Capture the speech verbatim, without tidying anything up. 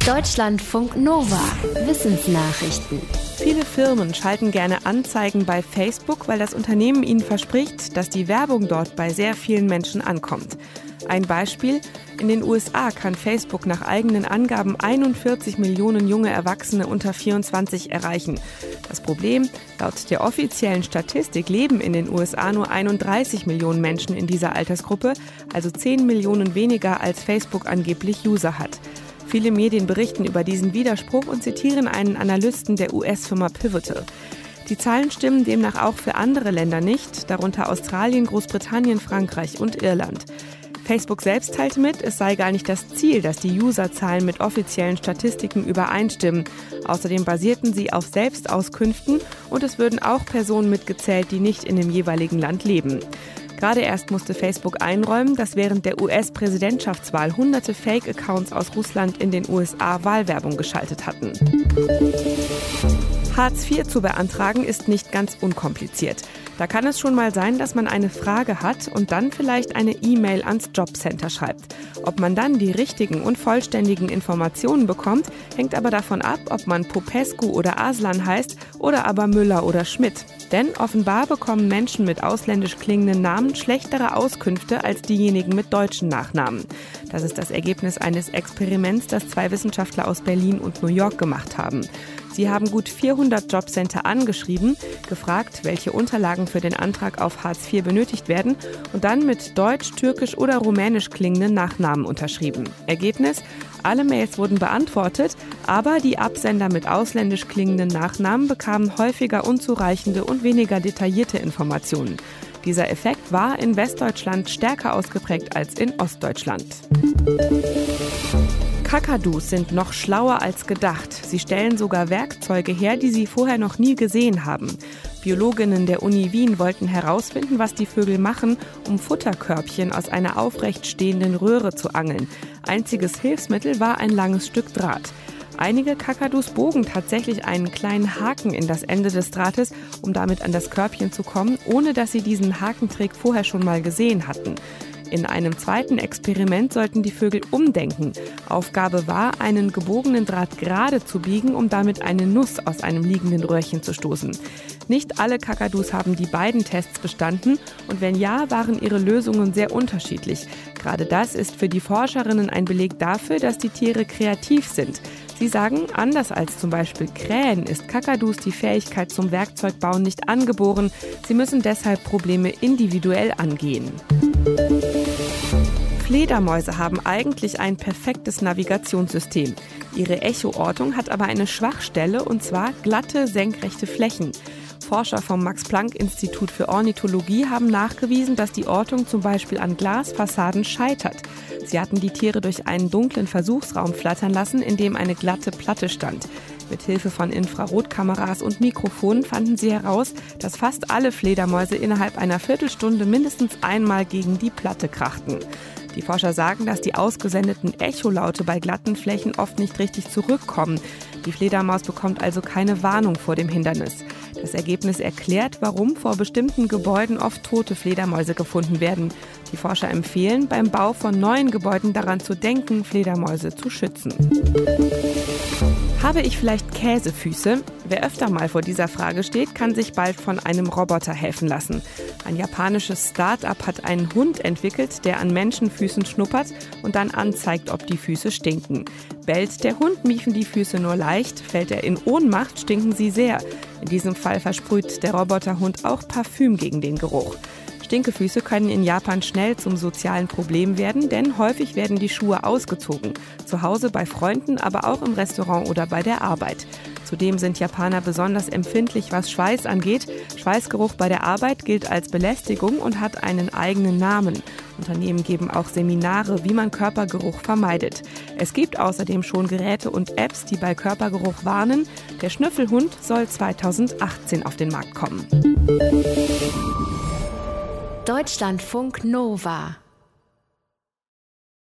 Deutschlandfunk Nova. Wissensnachrichten. Viele Firmen schalten gerne Anzeigen bei Facebook, weil das Unternehmen ihnen verspricht, dass die Werbung dort bei sehr vielen Menschen ankommt. Ein Beispiel: In den U S A kann Facebook nach eigenen Angaben einundvierzig Millionen junge Erwachsene unter vierundzwanzig erreichen. Das Problem: Laut der offiziellen Statistik leben in den U S A nur einunddreißig Millionen Menschen in dieser Altersgruppe, also zehn Millionen weniger als Facebook angeblich User hat. Viele Medien berichten über diesen Widerspruch und zitieren einen Analysten der U S-Firma Pivotal. Die Zahlen stimmen demnach auch für andere Länder nicht, darunter Australien, Großbritannien, Frankreich und Irland. Facebook selbst teilte mit, es sei gar nicht das Ziel, dass die Userzahlen mit offiziellen Statistiken übereinstimmen. Außerdem basierten sie auf Selbstauskünften und es würden auch Personen mitgezählt, die nicht in dem jeweiligen Land leben. Gerade erst musste Facebook einräumen, dass während der U S-Präsidentschaftswahl hunderte Fake-Accounts aus Russland in den U S A Wahlwerbung geschaltet hatten. Hartz vier zu beantragen ist nicht ganz unkompliziert. Da kann es schon mal sein, dass man eine Frage hat und dann vielleicht eine E-Mail ans Jobcenter schreibt. Ob man dann die richtigen und vollständigen Informationen bekommt, hängt aber davon ab, ob man Popescu oder Aslan heißt oder aber Müller oder Schmidt. Denn offenbar bekommen Menschen mit ausländisch klingenden Namen schlechtere Auskünfte als diejenigen mit deutschen Nachnamen. Das ist das Ergebnis eines Experiments, das zwei Wissenschaftler aus Berlin und New York gemacht haben. Sie haben gut vierhundert Jobcenter angeschrieben, gefragt, welche Unterlagen für den Antrag auf Hartz vier benötigt werden und dann mit deutsch, türkisch oder rumänisch klingenden Nachnamen unterschrieben. Ergebnis: Alle Mails wurden beantwortet, aber die Absender mit ausländisch klingenden Nachnamen bekamen häufiger unzureichende und weniger detaillierte Informationen. Dieser Effekt war in Westdeutschland stärker ausgeprägt als in Ostdeutschland. Kakadus sind noch schlauer als gedacht. Sie stellen sogar Werkzeuge her, die sie vorher noch nie gesehen haben. Biologinnen der Uni Wien wollten herausfinden, was die Vögel machen, um Futterkörbchen aus einer aufrecht stehenden Röhre zu angeln. Einziges Hilfsmittel war ein langes Stück Draht. Einige Kakadus bogen tatsächlich einen kleinen Haken in das Ende des Drahtes, um damit an das Körbchen zu kommen, ohne dass sie diesen Hakentrick vorher schon mal gesehen hatten. In einem zweiten Experiment sollten die Vögel umdenken. Aufgabe war, einen gebogenen Draht gerade zu biegen, um damit eine Nuss aus einem liegenden Röhrchen zu stoßen. Nicht alle Kakadus haben die beiden Tests bestanden und wenn ja, waren ihre Lösungen sehr unterschiedlich. Gerade das ist für die Forscherinnen ein Beleg dafür, dass die Tiere kreativ sind. Sie sagen, anders als zum Beispiel Krähen ist Kakadus die Fähigkeit zum Werkzeugbauen nicht angeboren. Sie müssen deshalb Probleme individuell angehen. Fledermäuse haben eigentlich ein perfektes Navigationssystem. Ihre Echoortung hat aber eine Schwachstelle, und zwar glatte, senkrechte Flächen. Forscher vom Max-Planck-Institut für Ornithologie haben nachgewiesen, dass die Ortung zum Beispiel an Glasfassaden scheitert. Sie hatten die Tiere durch einen dunklen Versuchsraum flattern lassen, in dem eine glatte Platte stand. Mit Hilfe von Infrarotkameras und Mikrofonen fanden sie heraus, dass fast alle Fledermäuse innerhalb einer Viertelstunde mindestens einmal gegen die Platte krachten. Die Forscher sagen, dass die ausgesendeten Echolaute bei glatten Flächen oft nicht richtig zurückkommen. Die Fledermaus bekommt also keine Warnung vor dem Hindernis. Das Ergebnis erklärt, warum vor bestimmten Gebäuden oft tote Fledermäuse gefunden werden. Die Forscher empfehlen, beim Bau von neuen Gebäuden daran zu denken, Fledermäuse zu schützen. Habe ich vielleicht Käsefüße? Wer öfter mal vor dieser Frage steht, kann sich bald von einem Roboter helfen lassen. Ein japanisches Start-up hat einen Hund entwickelt, der an Menschenfüßen schnuppert und dann anzeigt, ob die Füße stinken. Bellt der Hund, miefen die Füße nur leicht, fällt er in Ohnmacht, stinken sie sehr. In diesem Fall versprüht der Roboterhund auch Parfüm gegen den Geruch. Stinkefüße können in Japan schnell zum sozialen Problem werden, denn häufig werden die Schuhe ausgezogen. Zu Hause, bei Freunden, aber auch im Restaurant oder bei der Arbeit. Zudem sind Japaner besonders empfindlich, was Schweiß angeht. Schweißgeruch bei der Arbeit gilt als Belästigung und hat einen eigenen Namen. Unternehmen geben auch Seminare, wie man Körpergeruch vermeidet. Es gibt außerdem schon Geräte und Apps, die bei Körpergeruch warnen. Der Schnüffelhund soll zweitausendachtzehn auf den Markt kommen. Deutschlandfunk Nova